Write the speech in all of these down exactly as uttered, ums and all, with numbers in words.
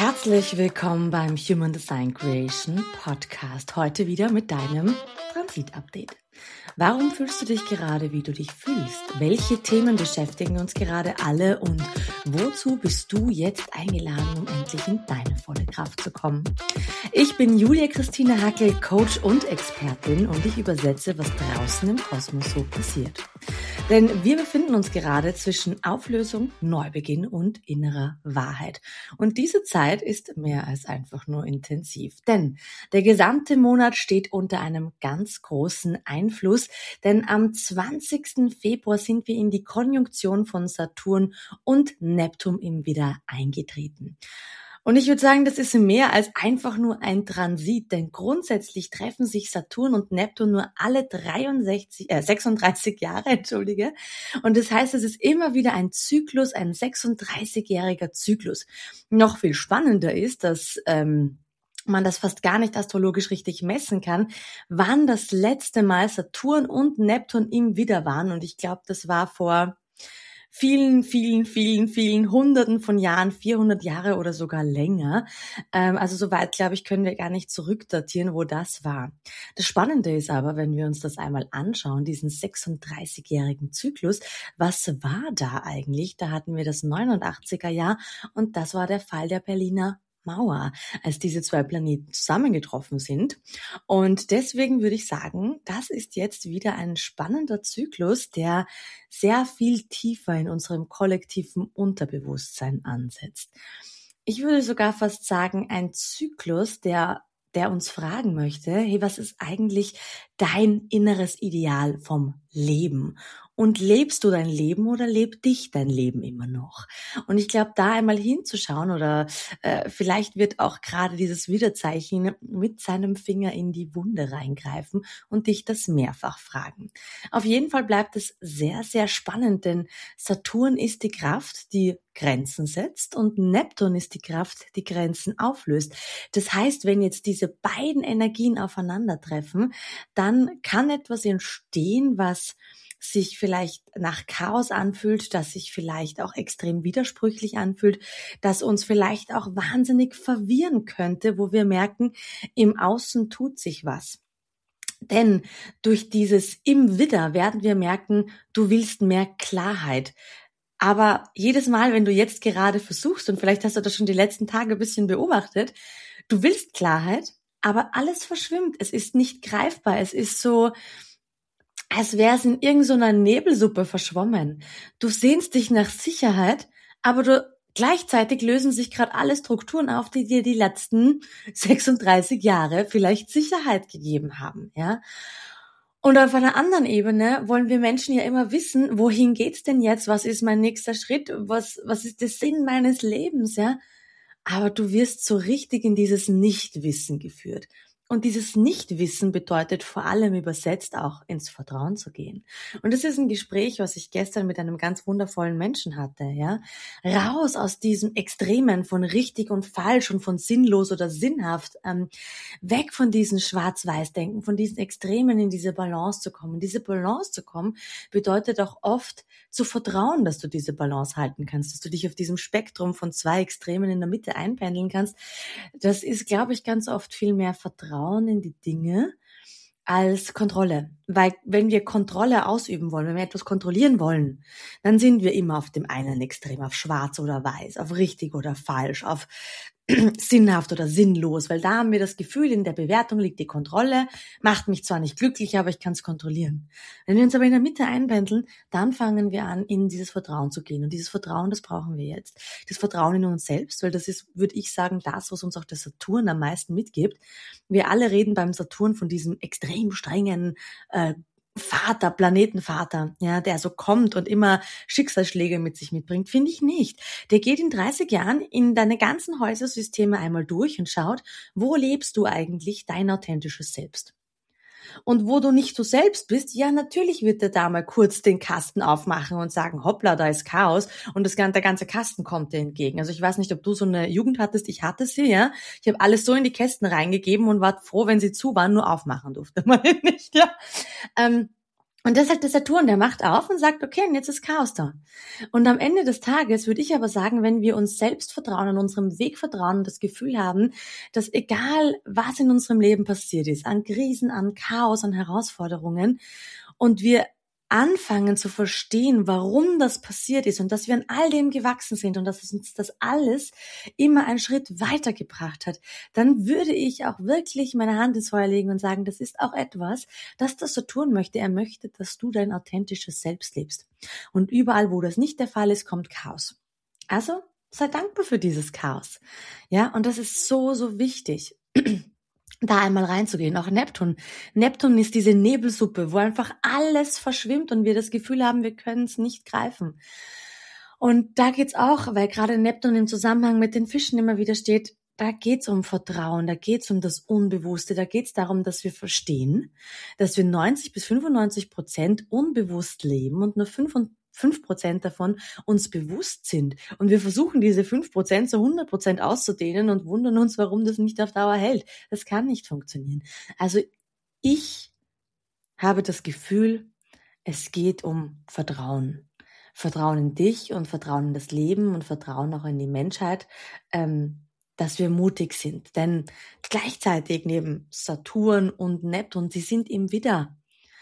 Herzlich willkommen beim Human Design Creation Podcast. Heute wieder mit deinem Transit-Update. Warum fühlst du dich gerade, wie du dich fühlst? Welche Themen beschäftigen uns gerade alle und wozu bist du jetzt eingeladen, um endlich in deine volle Kraft zu kommen? Ich bin Julia Christine Hackel, Coach und Expertin, und ich übersetze, was draußen im Kosmos so passiert. Denn wir befinden uns gerade zwischen Auflösung, Neubeginn und innerer Wahrheit. Und diese Zeit ist mehr als einfach nur intensiv. Denn der gesamte Monat steht unter einem ganz großen Einfluss. Denn am zwanzigsten Februar sind wir in die Konjunktion von Saturn und Neptun im Widder eingetreten. Und ich würde sagen, das ist mehr als einfach nur ein Transit, denn grundsätzlich treffen sich Saturn und Neptun nur alle dreiundsechzig, äh, sechsunddreißig Jahre, entschuldige. Und das heißt, es ist immer wieder ein Zyklus, ein sechsunddreißigjähriger Zyklus. Noch viel spannender ist, dass ähm, man das fast gar nicht astrologisch richtig messen kann, wann das letzte Mal Saturn und Neptun im Widder waren. Und ich glaube, das war vor vielen, vielen, vielen, vielen Hunderten von Jahren, vierhundert Jahre oder sogar länger. Ähm, also so weit, glaube ich, können wir gar nicht zurückdatieren, wo das war. Das Spannende ist aber, wenn wir uns das einmal anschauen, diesen sechsunddreißigjährigen Zyklus, was war da eigentlich? Da hatten wir das neunundachtziger Jahr und das war der Fall der Berliner Mauer, als diese zwei Planeten zusammengetroffen sind. Und deswegen würde ich sagen, das ist jetzt wieder ein spannender Zyklus, der sehr viel tiefer in unserem kollektiven Unterbewusstsein ansetzt. Ich würde sogar fast sagen, ein Zyklus, der der uns fragen möchte, hey, was ist eigentlich dein inneres Ideal vom Leben? Und lebst du dein Leben oder lebt dich dein Leben immer noch? Und ich glaube, da einmal hinzuschauen oder äh, vielleicht wird auch gerade dieses Widderzeichen mit seinem Finger in die Wunde reingreifen und dich das mehrfach fragen. Auf jeden Fall bleibt es sehr, sehr spannend, denn Saturn ist die Kraft, die Grenzen setzt, und Neptun ist die Kraft, die Grenzen auflöst. Das heißt, wenn jetzt diese beiden Energien aufeinandertreffen, dann kann etwas entstehen, was sich vielleicht nach Chaos anfühlt, das sich vielleicht auch extrem widersprüchlich anfühlt, das uns vielleicht auch wahnsinnig verwirren könnte, wo wir merken, im Außen tut sich was. Denn durch dieses im Widder werden wir merken, du willst mehr Klarheit. Aber jedes Mal, wenn du jetzt gerade versuchst, und vielleicht hast du das schon die letzten Tage ein bisschen beobachtet, du willst Klarheit, aber alles verschwimmt. Es ist nicht greifbar. Es ist so, als wäre es in irgendeiner Nebelsuppe verschwommen. Du sehnst dich nach Sicherheit, aber du, gleichzeitig lösen sich gerade alle Strukturen auf, die dir die letzten sechsunddreißig Jahre vielleicht Sicherheit gegeben haben, ja. Und auf einer anderen Ebene wollen wir Menschen ja immer wissen, wohin geht's denn jetzt? Was ist mein nächster Schritt? Was, was ist der Sinn meines Lebens, ja? Aber du wirst so richtig in dieses Nichtwissen geführt. Und dieses Nichtwissen bedeutet vor allem übersetzt auch ins Vertrauen zu gehen. Und das ist ein Gespräch, was ich gestern mit einem ganz wundervollen Menschen hatte, ja. Raus aus diesem Extremen von richtig und falsch und von sinnlos oder sinnhaft, ähm, weg von diesen Schwarz-Weiß-Denken, von diesen Extremen in diese Balance zu kommen. Diese Balance zu kommen bedeutet auch oft zu vertrauen, dass du diese Balance halten kannst, dass du dich auf diesem Spektrum von zwei Extremen in der Mitte einpendeln kannst. Das ist, glaube ich, ganz oft viel mehr Vertrauen in die Dinge als Kontrolle. Weil wenn wir Kontrolle ausüben wollen, wenn wir etwas kontrollieren wollen, dann sind wir immer auf dem einen Extrem, auf schwarz oder weiß, auf richtig oder falsch, auf sinnhaft oder sinnlos, weil da haben wir das Gefühl, in der Bewertung liegt die Kontrolle, macht mich zwar nicht glücklich, aber ich kann es kontrollieren. Wenn wir uns aber in der Mitte einpendeln, dann fangen wir an, in dieses Vertrauen zu gehen. Und dieses Vertrauen, das brauchen wir jetzt. Das Vertrauen in uns selbst, weil das ist, würde ich sagen, das, was uns auch der Saturn am meisten mitgibt. Wir alle reden beim Saturn von diesem extrem strengen äh, Vater, Planetenvater, ja, der so kommt und immer Schicksalsschläge mit sich mitbringt, finde ich nicht. Der geht in dreißig Jahren in deine ganzen Häusersysteme einmal durch und schaut, wo lebst du eigentlich dein authentisches Selbst? Und wo du nicht du selbst bist, ja, natürlich wird er da mal kurz den Kasten aufmachen und sagen, hoppla, da ist Chaos, und das, der ganze Kasten kommt dir entgegen. Also ich weiß nicht, ob du so eine Jugend hattest, ich hatte sie, ja. Ich habe alles so in die Kästen reingegeben und war froh, wenn sie zu waren, nur aufmachen durfte man nicht, ja. Ähm, Und das ist halt der Saturn, der macht auf und sagt, okay, und jetzt ist Chaos da. Und am Ende des Tages würde ich aber sagen, wenn wir uns selbst vertrauen, an unserem Weg vertrauen und das Gefühl haben, dass egal was in unserem Leben passiert ist, an Krisen, an Chaos, an Herausforderungen, und wir anfangen zu verstehen, warum das passiert ist und dass wir an all dem gewachsen sind und dass uns das alles immer einen Schritt weitergebracht hat, dann würde ich auch wirklich meine Hand ins Feuer legen und sagen, das ist auch etwas, das der Saturn möchte. Er möchte, dass du dein authentisches Selbst lebst. Und überall, wo das nicht der Fall ist, kommt Chaos. Also sei dankbar für dieses Chaos. Ja, und das ist so, so wichtig. Da einmal reinzugehen, auch Neptun. Neptun ist diese Nebelsuppe, wo einfach alles verschwimmt und wir das Gefühl haben, wir können es nicht greifen. Und da geht's auch, weil gerade Neptun im Zusammenhang mit den Fischen immer wieder steht, da geht's um Vertrauen, da geht's um das Unbewusste, da geht's darum, dass wir verstehen, dass wir neunzig bis fünfundneunzig Prozent unbewusst leben und nur fünf Prozent davon uns bewusst sind. Und wir versuchen, diese fünf Prozent zu hundert Prozent auszudehnen und wundern uns, warum das nicht auf Dauer hält. Das kann nicht funktionieren. Also ich habe das Gefühl, es geht um Vertrauen. Vertrauen in dich und Vertrauen in das Leben und Vertrauen auch in die Menschheit, ähm, dass wir mutig sind. Denn gleichzeitig neben Saturn und Neptun, sie sind im Widder.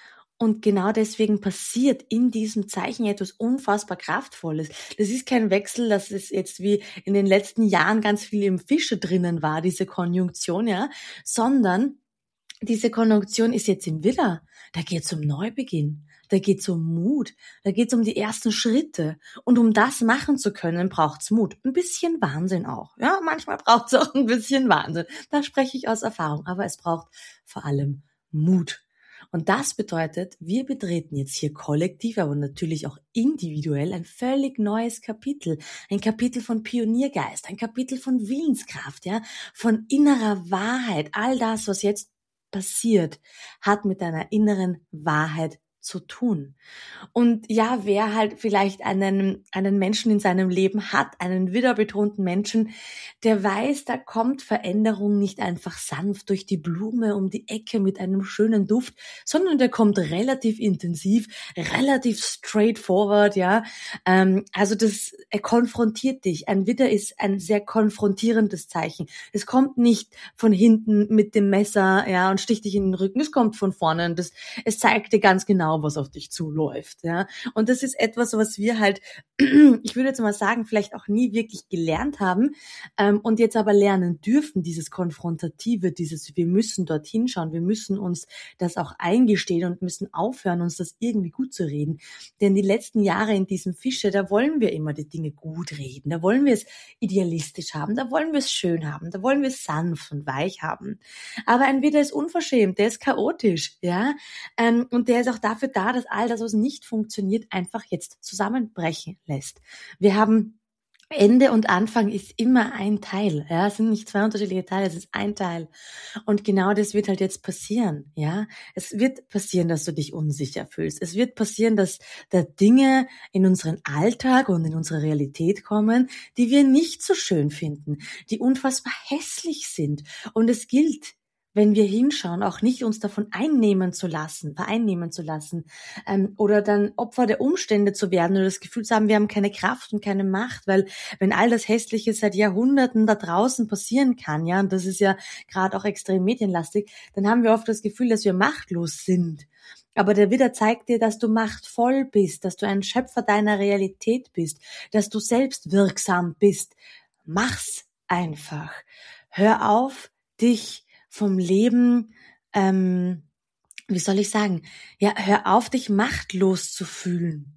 Und genau deswegen passiert in diesem Zeichen etwas unfassbar Kraftvolles. Das ist kein Wechsel, dass es jetzt wie in den letzten Jahren ganz viel im Fische drinnen war, diese Konjunktion, ja, sondern diese Konjunktion ist jetzt im Widder. Da geht es um Neubeginn, da geht es um Mut, da geht es um die ersten Schritte. Und um das machen zu können, braucht's Mut. Ein bisschen Wahnsinn auch. Ja, manchmal braucht's auch ein bisschen Wahnsinn. Da spreche ich aus Erfahrung. Aber es braucht vor allem Mut. Und das bedeutet, wir betreten jetzt hier kollektiv, aber natürlich auch individuell ein völlig neues Kapitel. Ein Kapitel von Pioniergeist, ein Kapitel von Willenskraft, ja, von innerer Wahrheit. All das, was jetzt passiert, hat mit deiner inneren Wahrheit zu tun. Und ja, wer halt vielleicht einen, einen Menschen in seinem Leben hat, einen widderbetonten Menschen, der weiß, da kommt Veränderung nicht einfach sanft durch die Blume um die Ecke mit einem schönen Duft, sondern der kommt relativ intensiv, relativ straightforward, ja. Ähm, also das, er konfrontiert dich. Ein Widder ist ein sehr konfrontierendes Zeichen. Es kommt nicht von hinten mit dem Messer, ja, und sticht dich in den Rücken. Es kommt von vorne und das, es zeigt dir ganz genau, was auf dich zuläuft, ja. Und das ist etwas, was wir halt, ich würde jetzt mal sagen, vielleicht auch nie wirklich gelernt haben, ähm, und jetzt aber lernen dürfen, dieses Konfrontative, dieses, wir müssen dorthin schauen, wir müssen uns das auch eingestehen und müssen aufhören, uns das irgendwie gut zu reden. Denn die letzten Jahre in diesem Fische, da wollen wir immer die Dinge gut reden, da wollen wir es idealistisch haben, da wollen wir es schön haben, da wollen wir es sanft und weich haben. Aber ein Widder ist unverschämt, der ist chaotisch, ja, ähm, und der ist auch dafür da, dass all das, was nicht funktioniert, einfach jetzt zusammenbrechen lässt. Wir haben Ende und Anfang ist immer ein Teil, ja, es sind nicht zwei unterschiedliche Teile, es ist ein Teil. Und genau das wird halt jetzt passieren, ja. Es wird passieren, dass du dich unsicher fühlst. Es wird passieren, dass da Dinge in unseren Alltag und in unsere Realität kommen, die wir nicht so schön finden, die unfassbar hässlich sind. Und es gilt, wenn wir hinschauen, auch nicht uns davon einnehmen zu lassen, vereinnehmen zu lassen, ähm, oder dann Opfer der Umstände zu werden oder das Gefühl zu haben, wir haben keine Kraft und keine Macht, weil wenn all das Hässliche seit Jahrhunderten da draußen passieren kann, ja, und das ist ja gerade auch extrem medienlastig, dann haben wir oft das Gefühl, dass wir machtlos sind. Aber der Widder zeigt dir, dass du machtvoll bist, dass du ein Schöpfer deiner Realität bist, dass du selbst wirksam bist. Mach's einfach. Hör auf, dich vom Leben, ähm, wie soll ich sagen, ja, hör auf, dich machtlos zu fühlen.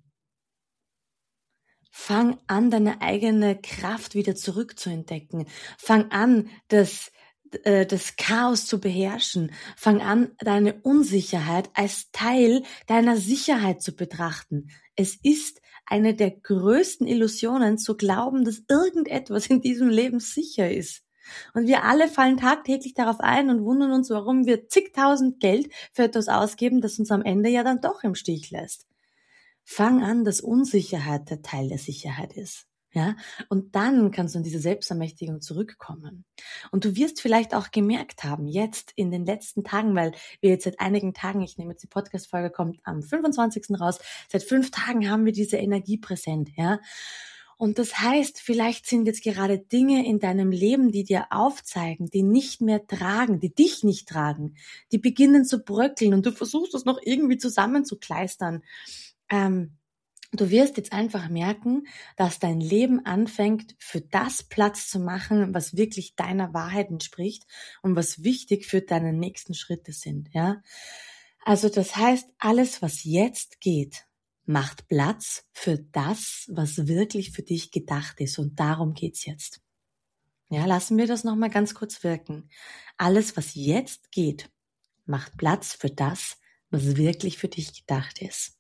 Fang an, deine eigene Kraft wieder zurückzuentdecken. Fang an, das, äh, das Chaos zu beherrschen. Fang an, deine Unsicherheit als Teil deiner Sicherheit zu betrachten. Es ist eine der größten Illusionen, zu glauben, dass irgendetwas in diesem Leben sicher ist. Und wir alle fallen tagtäglich darauf ein und wundern uns, warum wir zigtausend Geld für etwas ausgeben, das uns am Ende ja dann doch im Stich lässt. Fang an, dass Unsicherheit der Teil der Sicherheit ist. Ja, und dann kannst du in diese Selbstermächtigung zurückkommen. Und du wirst vielleicht auch gemerkt haben, jetzt in den letzten Tagen, weil wir jetzt seit einigen Tagen, ich nehme jetzt die Podcast-Folge, kommt am fünfundzwanzigsten raus, seit fünf Tagen haben wir diese Energie präsent, ja. Und das heißt, vielleicht sind jetzt gerade Dinge in deinem Leben, die dir aufzeigen, die nicht mehr tragen, die dich nicht tragen, die beginnen zu bröckeln und du versuchst das noch irgendwie zusammenzukleistern. Ähm, Du wirst jetzt einfach merken, dass dein Leben anfängt, für das Platz zu machen, was wirklich deiner Wahrheit entspricht und was wichtig für deine nächsten Schritte sind, ja. Also das heißt, alles, was jetzt geht, macht Platz für das, was wirklich für dich gedacht ist, und darum geht's jetzt. Ja, lassen wir das nochmal ganz kurz wirken. Alles, was jetzt geht, macht Platz für das, was wirklich für dich gedacht ist.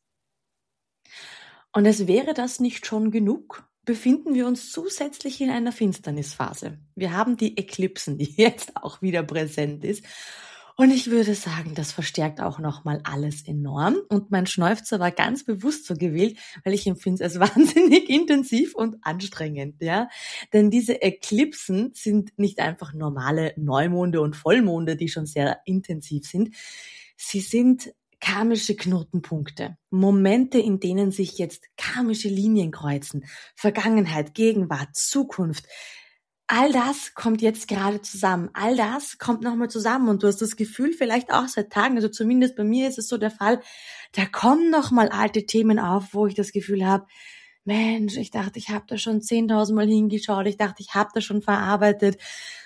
Und als wäre das nicht schon genug, befinden wir uns zusätzlich in einer Finsternisphase. Wir haben die Eklipsen, die jetzt auch wieder präsent ist. Und ich würde sagen, das verstärkt auch nochmal alles enorm. Und mein Schnäufzer war ganz bewusst so gewählt, weil ich empfinde es als wahnsinnig intensiv und anstrengend, ja. Denn diese Eklipsen sind nicht einfach normale Neumonde und Vollmonde, die schon sehr intensiv sind. Sie sind karmische Knotenpunkte, Momente, in denen sich jetzt karmische Linien kreuzen, Vergangenheit, Gegenwart, Zukunft. All das kommt jetzt gerade zusammen. All das kommt nochmal zusammen und du hast das Gefühl, vielleicht auch seit Tagen, also zumindest bei mir ist es so der Fall, da kommen nochmal alte Themen auf, wo ich das Gefühl habe, Mensch, ich dachte, ich habe da schon zehntausend Mal hingeschaut, ich dachte, ich habe das schon verarbeitet.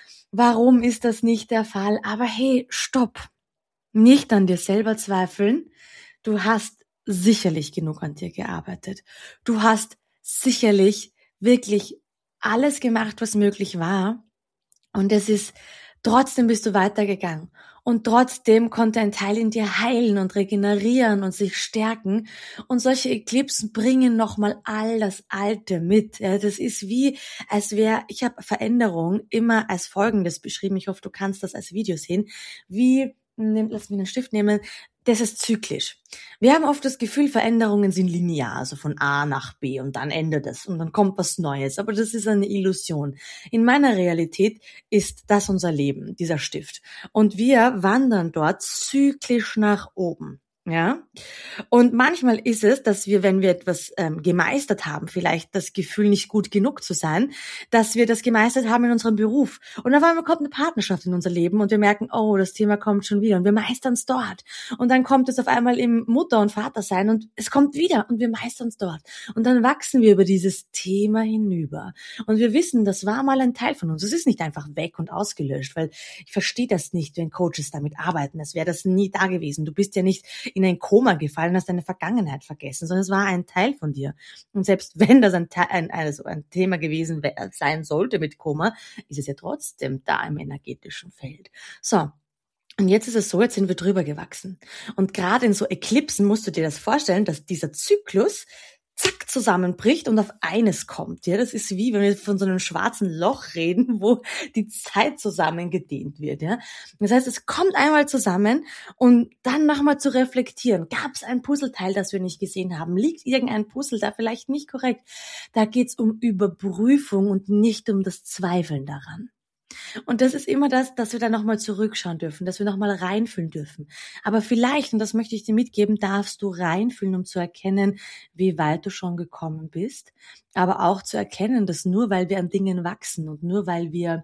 Warum ist das nicht der Fall? Aber hey, stopp. Nicht an dir selber zweifeln. Du hast sicherlich genug an dir gearbeitet. Du hast sicherlich wirklich alles gemacht, was möglich war. Und es ist, trotzdem bist du weitergegangen. Und trotzdem konnte ein Teil in dir heilen und regenerieren und sich stärken. Und solche Eklipsen bringen nochmal all das Alte mit. Ja, das ist wie, als wäre, ich habe Veränderung immer als Folgendes beschrieben. Ich hoffe, du kannst das als Video sehen. Wie, lass mich einen Stift nehmen. Das ist zyklisch. Wir haben oft das Gefühl, Veränderungen sind linear, also von A nach B und dann endet es und dann kommt was Neues. Aber das ist eine Illusion. In meiner Realität ist das unser Leben, dieser Stift. Und wir wandern dort zyklisch nach oben. Ja, und manchmal ist es, dass wir, wenn wir etwas ähm, gemeistert haben, vielleicht das Gefühl, nicht gut genug zu sein, dass wir das gemeistert haben in unserem Beruf. Und auf einmal kommt eine Partnerschaft in unser Leben und wir merken, oh, das Thema kommt schon wieder und wir meistern es dort. Und dann kommt es auf einmal im Mutter- und Vatersein und es kommt wieder und wir meistern es dort. Und dann wachsen wir über dieses Thema hinüber. Und wir wissen, das war mal ein Teil von uns. Es ist nicht einfach weg und ausgelöscht, weil ich verstehe das nicht, wenn Coaches damit arbeiten. Es wäre das nie da gewesen. Du bist ja nicht in ein Koma gefallen, hast deine Vergangenheit vergessen, sondern es war ein Teil von dir. Und selbst wenn das ein, ein, also ein Thema gewesen sein sollte mit Koma, ist es ja trotzdem da im energetischen Feld. So. Und jetzt ist es so, jetzt sind wir drüber gewachsen. Und gerade in so Eklipsen musst du dir das vorstellen, dass dieser Zyklus zack zusammenbricht und auf eines kommt. Ja, das ist wie, wenn wir von so einem schwarzen Loch reden, wo die Zeit zusammengedehnt wird. Ja, das heißt, es kommt einmal zusammen und dann nochmal zu reflektieren. Gab es ein Puzzleteil, das wir nicht gesehen haben? Liegt irgendein Puzzle da vielleicht nicht korrekt? Da geht's um Überprüfung und nicht um das Zweifeln daran. Und das ist immer das, dass wir da nochmal zurückschauen dürfen, dass wir nochmal reinfühlen dürfen. Aber vielleicht, und das möchte ich dir mitgeben, darfst du reinfühlen, um zu erkennen, wie weit du schon gekommen bist. Aber auch zu erkennen, dass nur weil wir an Dingen wachsen und nur weil wir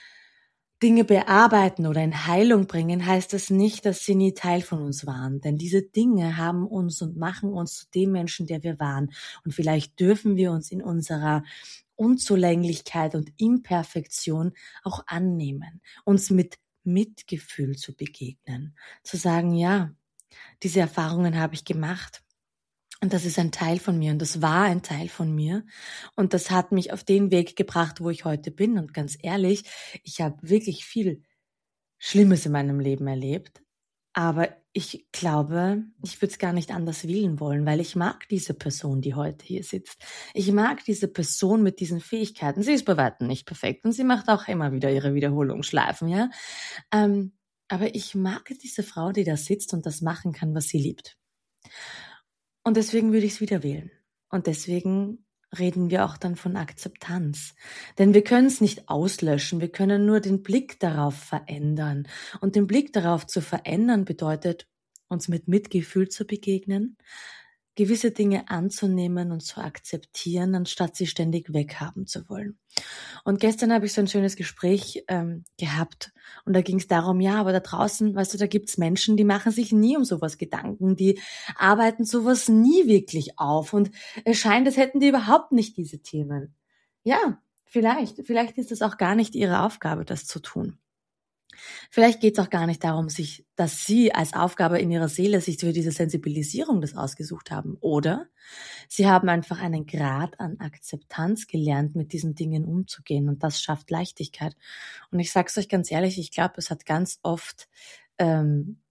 Dinge bearbeiten oder in Heilung bringen, heißt das nicht, dass sie nie Teil von uns waren. Denn diese Dinge haben uns und machen uns zu dem Menschen, der wir waren. Und vielleicht dürfen wir uns in unserer Unzulänglichkeit und Imperfektion auch annehmen, uns mit Mitgefühl zu begegnen, zu sagen, ja, diese Erfahrungen habe ich gemacht. Und das ist ein Teil von mir und das war ein Teil von mir und das hat mich auf den Weg gebracht, wo ich heute bin. Und ganz ehrlich, ich habe wirklich viel Schlimmes in meinem Leben erlebt, aber ich glaube, ich würde es gar nicht anders wählen wollen, weil ich mag diese Person, die heute hier sitzt. Ich mag diese Person mit diesen Fähigkeiten. Sie ist bei weitem nicht perfekt und sie macht auch immer wieder ihre Wiederholungsschleifen, ja. Ähm, aber ich mag diese Frau, die da sitzt und das machen kann, was sie liebt. Und deswegen würde ich es wieder wählen. Und deswegen reden wir auch dann von Akzeptanz. Denn wir können es nicht auslöschen, wir können nur den Blick darauf verändern. Und den Blick darauf zu verändern bedeutet, uns mit Mitgefühl zu begegnen, gewisse Dinge anzunehmen und zu akzeptieren, anstatt sie ständig weghaben zu wollen. Und gestern habe ich so ein schönes Gespräch ähm, gehabt und da ging es darum, ja, aber da draußen, weißt du, da gibt's Menschen, die machen sich nie um sowas Gedanken, die arbeiten sowas nie wirklich auf und es scheint, als hätten die überhaupt nicht diese Themen. Ja, vielleicht, vielleicht ist es auch gar nicht ihre Aufgabe, das zu tun. Vielleicht geht es auch gar nicht darum, sich, dass sie als Aufgabe in ihrer Seele sich für diese Sensibilisierung das ausgesucht haben. Oder sie haben einfach einen Grad an Akzeptanz gelernt, mit diesen Dingen umzugehen. Und das schafft Leichtigkeit. Und ich sage es euch ganz ehrlich, ich glaube, es hat ganz oft ähm,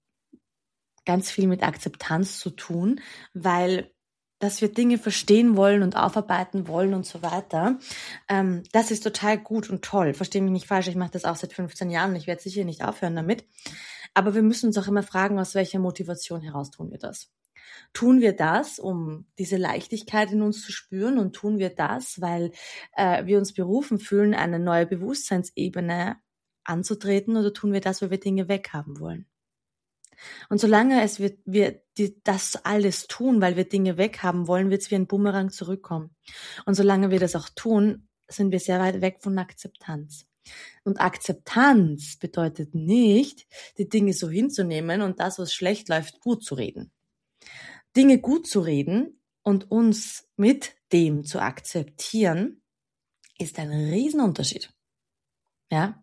ganz viel mit Akzeptanz zu tun, weil dass wir Dinge verstehen wollen und aufarbeiten wollen und so weiter, ähm, das ist total gut und toll. Verstehe mich nicht falsch, ich mache das auch seit fünfzehn Jahren und ich werde sicher nicht aufhören damit. Aber wir müssen uns auch immer fragen, aus welcher Motivation heraus tun wir das. Tun wir das, um diese Leichtigkeit in uns zu spüren und tun wir das, weil äh, wir uns berufen fühlen, eine neue Bewusstseinsebene anzutreten oder tun wir das, weil wir Dinge weghaben wollen? Und solange es wir, wir die, das alles tun, weil wir Dinge weghaben wollen, wird es wie ein Bumerang zurückkommen. Und solange wir das auch tun, sind wir sehr weit weg von Akzeptanz. Und Akzeptanz bedeutet nicht, die Dinge so hinzunehmen und das, was schlecht läuft, gut zu reden. Dinge gut zu reden und uns mit dem zu akzeptieren, ist ein Riesenunterschied. Ja?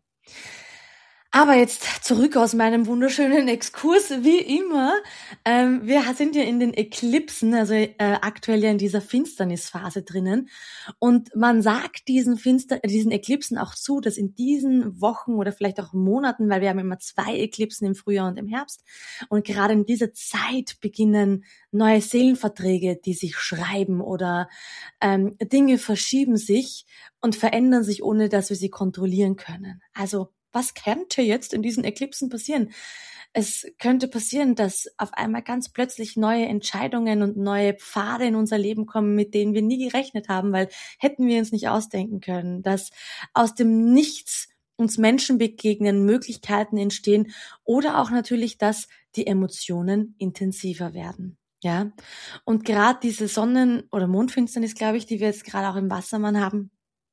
Aber jetzt zurück aus meinem wunderschönen Exkurs, wie immer. Ähm, wir sind ja in den Eklipsen, also äh, aktuell ja in dieser Finsternisphase drinnen. Und man sagt diesen Finster, diesen Eklipsen auch zu, dass in diesen Wochen oder vielleicht auch Monaten, weil wir haben immer zwei Eklipsen im Frühjahr und im Herbst. Und gerade in dieser Zeit beginnen neue Seelenverträge, die sich schreiben oder ähm, Dinge verschieben sich und verändern sich, ohne dass wir sie kontrollieren können. Also was könnte jetzt in diesen Eklipsen passieren? Es könnte passieren, dass auf einmal ganz plötzlich neue Entscheidungen und neue Pfade in unser Leben kommen, mit denen wir nie gerechnet haben, weil hätten wir uns nicht ausdenken können, dass aus dem Nichts uns Menschen begegnen, Möglichkeiten entstehen oder auch natürlich, dass die Emotionen intensiver werden. Ja, und gerade diese Sonnen- oder Mondfinsternis, glaube ich, die wir jetzt gerade auch im Wassermann haben,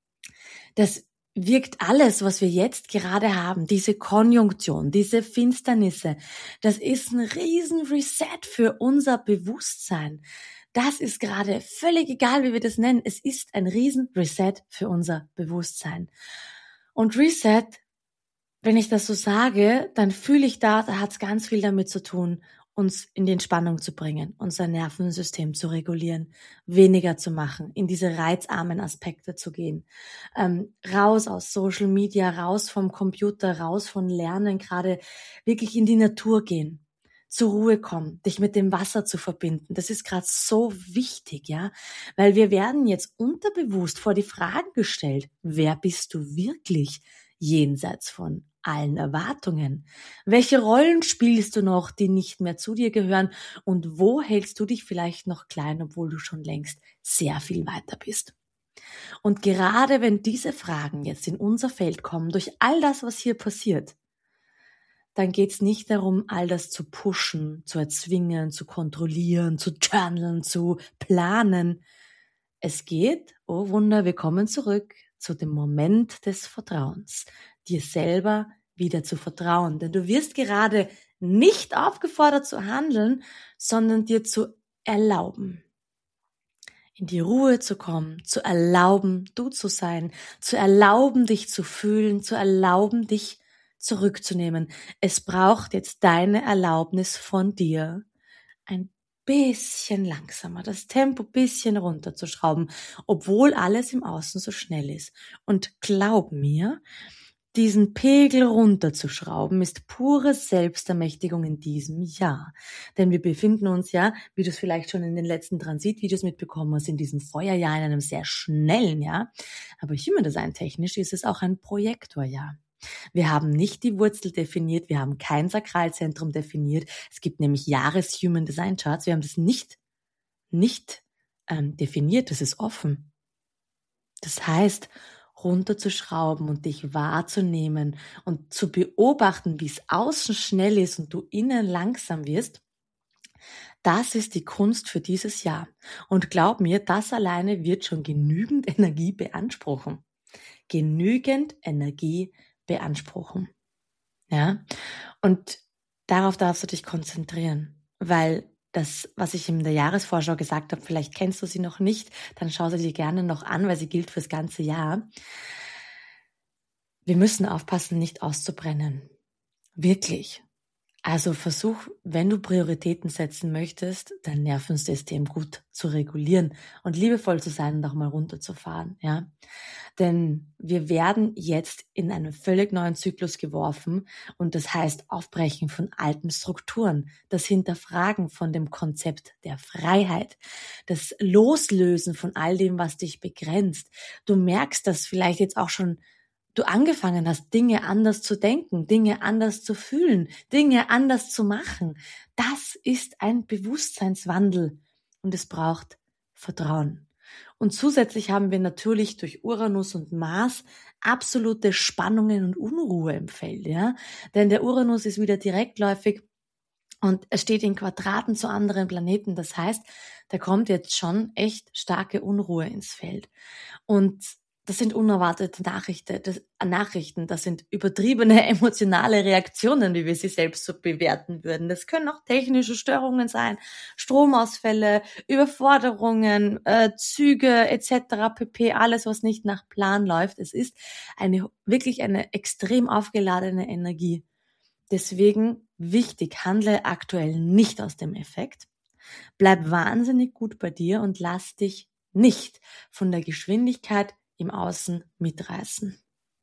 das wirkt alles, was wir jetzt gerade haben, diese Konjunktion, diese Finsternisse, das ist ein riesen Reset für unser Bewusstsein. Das ist gerade völlig egal, wie wir das nennen. Es ist ein riesen Reset für unser Bewusstsein. Und Reset, wenn ich das so sage, dann fühle ich da, da hat es ganz viel damit zu tun, uns in die Entspannung zu bringen, unser Nervensystem zu regulieren, weniger zu machen, in diese reizarmen Aspekte zu gehen, ähm, raus aus Social Media, raus vom Computer, raus von Lernen, gerade wirklich in die Natur gehen, zur Ruhe kommen, dich mit dem Wasser zu verbinden. Das ist gerade so wichtig, ja, weil wir werden jetzt unterbewusst vor die Frage gestellt, wer bist du wirklich jenseits von allen Erwartungen? Welche Rollen spielst du noch, die nicht mehr zu dir gehören? Und wo hältst du dich vielleicht noch klein, obwohl du schon längst sehr viel weiter bist? Und gerade wenn diese Fragen jetzt in unser Feld kommen, durch all das, was hier passiert, dann geht's nicht darum, all das zu pushen, zu erzwingen, zu kontrollieren, zu journalen, zu planen. Es geht, oh Wunder, wir kommen zurück zu dem Moment des Vertrauens, dir selber wieder zu vertrauen. Denn du wirst gerade nicht aufgefordert zu handeln, sondern dir zu erlauben, in die Ruhe zu kommen, zu erlauben, du zu sein, zu erlauben, dich zu fühlen, zu erlauben, dich zurückzunehmen. Es braucht jetzt deine Erlaubnis von dir, ein bisschen langsamer, das Tempo bisschen runterzuschrauben, obwohl alles im Außen so schnell ist. Und glaub mir, diesen Pegel runterzuschrauben ist pure Selbstermächtigung in diesem Jahr. Denn wir befinden uns ja, wie du es vielleicht schon in den letzten Transitvideos mitbekommen hast, in diesem Feuerjahr, in einem sehr schnellen Jahr. Aber Human Design technisch ist es auch ein Projektorjahr. Wir haben nicht die Wurzel definiert, wir haben kein Sakralzentrum definiert. Es gibt nämlich Jahres-Human Design Charts. Wir haben das nicht, nicht ähm, definiert, das ist offen. Das heißt, runterzuschrauben und dich wahrzunehmen und zu beobachten, wie es außen schnell ist und du innen langsam wirst, das ist die Kunst für dieses Jahr. Und glaub mir, das alleine wird schon genügend Energie beanspruchen. Genügend Energie beanspruchen. Ja? Und darauf darfst du dich konzentrieren, weil das, was ich in der Jahresvorschau gesagt habe, vielleicht kennst du sie noch nicht, dann schau sie dir gerne noch an, weil sie gilt fürs ganze Jahr. Wir müssen aufpassen, nicht auszubrennen. Wirklich. Also versuch, wenn du Prioritäten setzen möchtest, dein Nervensystem gut zu regulieren und liebevoll zu sein und auch mal runterzufahren, ja. Denn wir werden jetzt in einen völlig neuen Zyklus geworfen und das heißt Aufbrechen von alten Strukturen, das Hinterfragen von dem Konzept der Freiheit, das Loslösen von all dem, was dich begrenzt. Du merkst das vielleicht jetzt auch schon, du angefangen hast, Dinge anders zu denken, Dinge anders zu fühlen, Dinge anders zu machen. Das ist ein Bewusstseinswandel und es braucht Vertrauen. Und zusätzlich haben wir natürlich durch Uranus und Mars absolute Spannungen und Unruhe im Feld, ja? Denn der Uranus ist wieder direktläufig und er steht in Quadraten zu anderen Planeten. Das heißt, da kommt jetzt schon echt starke Unruhe ins Feld. Und das sind unerwartete Nachrichten, das, Nachrichten, das sind übertriebene emotionale Reaktionen, wie wir sie selbst so bewerten würden. Das können auch technische Störungen sein, Stromausfälle, Überforderungen, äh, Züge et cetera pp. Alles, was nicht nach Plan läuft. Es ist eine wirklich eine extrem aufgeladene Energie. Deswegen wichtig, handle aktuell nicht aus dem Effekt. Bleib wahnsinnig gut bei dir und lass dich nicht von der Geschwindigkeit im Außen mitreißen.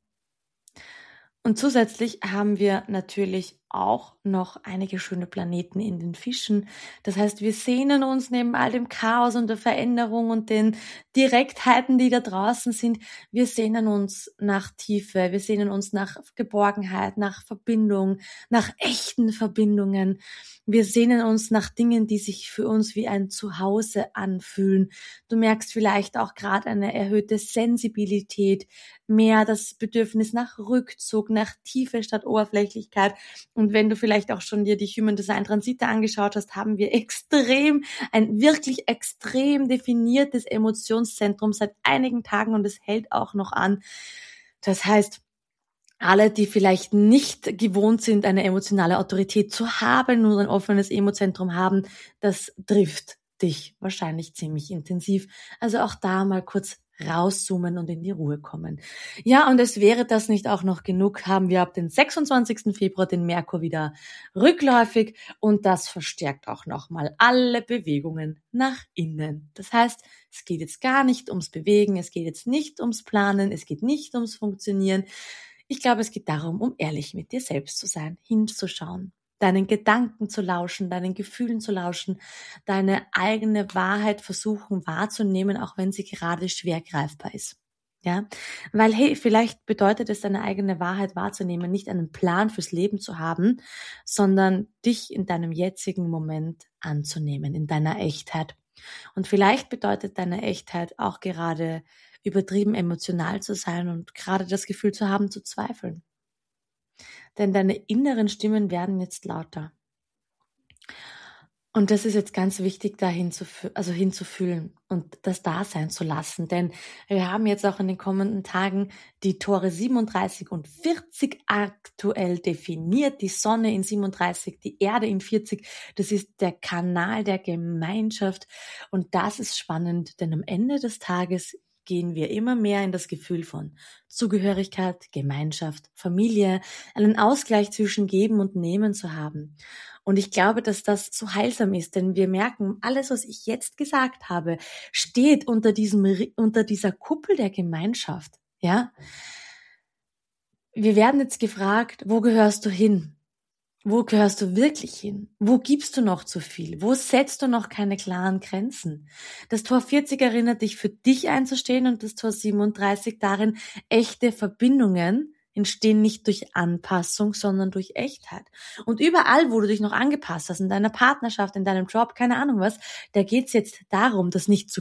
Und zusätzlich haben wir natürlich auch noch einige schöne Planeten in den Fischen. Das heißt, wir sehnen uns neben all dem Chaos und der Veränderung und den Direktheiten, die da draußen sind, wir sehnen uns nach Tiefe, wir sehnen uns nach Geborgenheit, nach Verbindung, nach echten Verbindungen. Wir sehnen uns nach Dingen, die sich für uns wie ein Zuhause anfühlen. Du merkst vielleicht auch gerade eine erhöhte Sensibilität, mehr das Bedürfnis nach Rückzug, nach Tiefe statt Oberflächlichkeit. Und wenn du vielleicht auch schon dir die Human Design Transite angeschaut hast, haben wir extrem, ein wirklich extrem definiertes Emotionszentrum seit einigen Tagen und es hält auch noch an. Das heißt, alle, die vielleicht nicht gewohnt sind, eine emotionale Autorität zu haben und ein offenes Emozentrum haben, das trifft dich wahrscheinlich ziemlich intensiv. Also auch da mal kurz rauszoomen und in die Ruhe kommen. Ja, und es wäre das nicht auch noch genug, haben wir ab dem sechsundzwanzigsten Februar den Merkur wieder rückläufig und das verstärkt auch nochmal alle Bewegungen nach innen. Das heißt, es geht jetzt gar nicht ums Bewegen, es geht jetzt nicht ums Planen, es geht nicht ums Funktionieren. Ich glaube, es geht darum, um ehrlich mit dir selbst zu sein, hinzuschauen, deinen Gedanken zu lauschen, deinen Gefühlen zu lauschen, deine eigene Wahrheit versuchen wahrzunehmen, auch wenn sie gerade schwer greifbar ist. Ja, weil hey, vielleicht bedeutet es, deine eigene Wahrheit wahrzunehmen, nicht einen Plan fürs Leben zu haben, sondern dich in deinem jetzigen Moment anzunehmen, in deiner Echtheit. Und vielleicht bedeutet deine Echtheit auch gerade übertrieben emotional zu sein und gerade das Gefühl zu haben, zu zweifeln. Denn deine inneren Stimmen werden jetzt lauter. Und das ist jetzt ganz wichtig, da hinzufü- also hinzufühlen und das da sein zu lassen. Denn wir haben jetzt auch in den kommenden Tagen die Tore siebenunddreißig und vierzig aktuell definiert. Die Sonne in siebenunddreißig, die Erde in vierzig. Das ist der Kanal der Gemeinschaft. Und das ist spannend, denn am Ende des Tages gehen wir immer mehr in das Gefühl von Zugehörigkeit, Gemeinschaft, Familie, einen Ausgleich zwischen Geben und Nehmen zu haben. Und ich glaube, dass das so heilsam ist, denn wir merken, alles, was ich jetzt gesagt habe, steht unter diesem, unter dieser Kuppel der Gemeinschaft, ja. Wir werden jetzt gefragt, wo gehörst du hin? Wo gehörst du wirklich hin? Wo gibst du noch zu viel? Wo setzt du noch keine klaren Grenzen? Das Tor vierzig erinnert dich, für dich einzustehen und das Tor siebenunddreißig darin, echte Verbindungen entstehen nicht durch Anpassung, sondern durch Echtheit. Und überall, wo du dich noch angepasst hast, in deiner Partnerschaft, in deinem Job, keine Ahnung was, da geht's jetzt darum, das nicht zu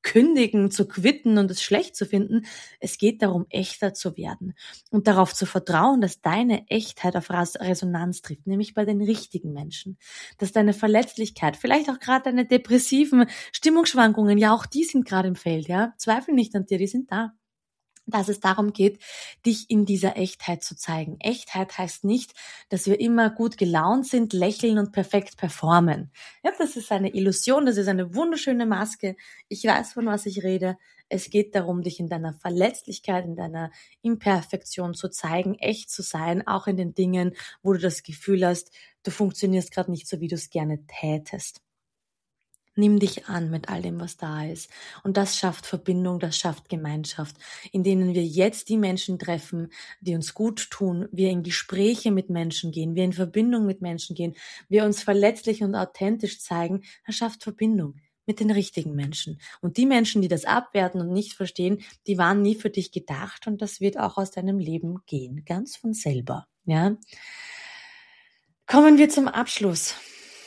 kündigen, zu quitten und es schlecht zu finden. Es geht darum, echter zu werden und darauf zu vertrauen, dass deine Echtheit auf Resonanz trifft, nämlich bei den richtigen Menschen. Dass deine Verletzlichkeit, vielleicht auch gerade deine depressiven Stimmungsschwankungen, ja auch die sind gerade im Feld, ja. Zweifel nicht an dir, die sind da. Dass es darum geht, dich in dieser Echtheit zu zeigen. Echtheit heißt nicht, dass wir immer gut gelaunt sind, lächeln und perfekt performen. Ja, das ist eine Illusion, das ist eine wunderschöne Maske. Ich weiß, von was ich rede. Es geht darum, dich in deiner Verletzlichkeit, in deiner Imperfektion zu zeigen, echt zu sein, auch in den Dingen, wo du das Gefühl hast, du funktionierst gerade nicht so, wie du es gerne tätest. Nimm dich an mit all dem, was da ist. Und das schafft Verbindung, das schafft Gemeinschaft, in denen wir jetzt die Menschen treffen, die uns gut tun, wir in Gespräche mit Menschen gehen, wir in Verbindung mit Menschen gehen, wir uns verletzlich und authentisch zeigen. Das schafft Verbindung mit den richtigen Menschen. Und die Menschen, die das abwerten und nicht verstehen, die waren nie für dich gedacht und das wird auch aus deinem Leben gehen, ganz von selber. Ja? Kommen wir zum Abschluss.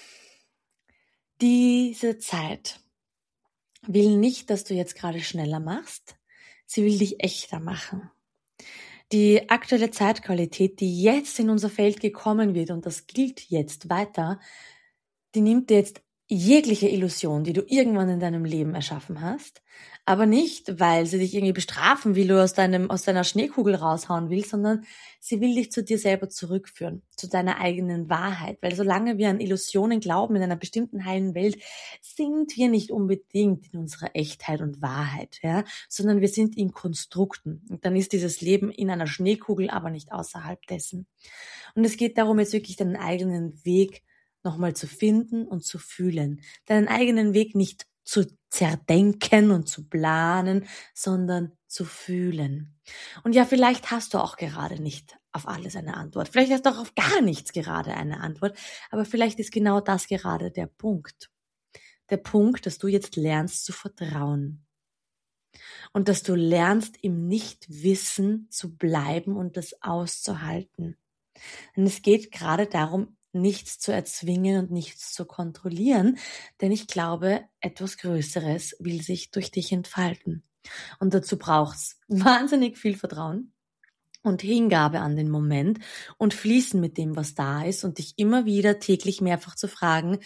Diese Zeit will nicht, dass du jetzt gerade schneller machst. Sie will dich echter machen. Die aktuelle Zeitqualität, die jetzt in unser Feld gekommen wird, und das gilt jetzt weiter, die nimmt dir jetzt jegliche Illusion, die du irgendwann in deinem Leben erschaffen hast, aber nicht, weil sie dich irgendwie bestrafen will oder aus deinem, aus deiner Schneekugel raushauen will, sondern sie will dich zu dir selber zurückführen, zu deiner eigenen Wahrheit, weil solange wir an Illusionen glauben in einer bestimmten heilen Welt, sind wir nicht unbedingt in unserer Echtheit und Wahrheit, ja, sondern wir sind in Konstrukten und dann ist dieses Leben in einer Schneekugel, aber nicht außerhalb dessen. Und es geht darum, jetzt wirklich deinen eigenen Weg nochmal zu finden und zu fühlen. Deinen eigenen Weg nicht zu zerdenken und zu planen, sondern zu fühlen. Und ja, vielleicht hast du auch gerade nicht auf alles eine Antwort. Vielleicht hast du auch auf gar nichts gerade eine Antwort. Aber vielleicht ist genau das gerade der Punkt. Der Punkt, dass du jetzt lernst zu vertrauen. Und dass du lernst, im Nichtwissen zu bleiben und das auszuhalten. Denn es geht gerade darum, nichts zu erzwingen und nichts zu kontrollieren, denn ich glaube, etwas Größeres will sich durch dich entfalten. Und dazu braucht's wahnsinnig viel Vertrauen und Hingabe an den Moment und Fließen mit dem, was da ist und dich immer wieder täglich mehrfach zu fragen,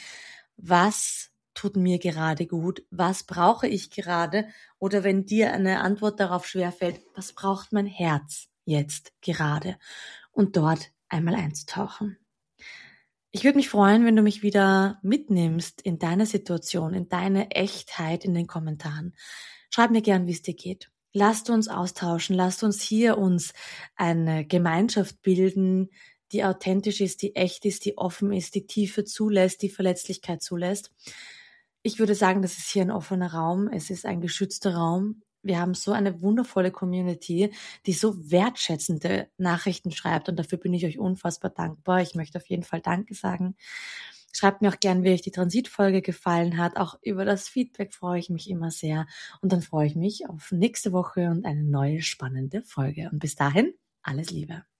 was tut mir gerade gut, was brauche ich gerade, oder wenn dir eine Antwort darauf schwerfällt, was braucht mein Herz jetzt gerade, und dort einmal einzutauchen. Ich würde mich freuen, wenn du mich wieder mitnimmst in deine Situation, in deine Echtheit in den Kommentaren. Schreib mir gern, wie es dir geht. Lasst uns austauschen, lasst uns hier uns eine Gemeinschaft bilden, die authentisch ist, die echt ist, die offen ist, die Tiefe zulässt, die Verletzlichkeit zulässt. Ich würde sagen, das ist hier ein offener Raum, es ist ein geschützter Raum. Wir haben so eine wundervolle Community, die so wertschätzende Nachrichten schreibt und dafür bin ich euch unfassbar dankbar. Ich möchte auf jeden Fall Danke sagen. Schreibt mir auch gern, wie euch die Transitfolge gefallen hat. Auch über das Feedback freue ich mich immer sehr. Und dann freue ich mich auf nächste Woche und eine neue spannende Folge. Und bis dahin, alles Liebe.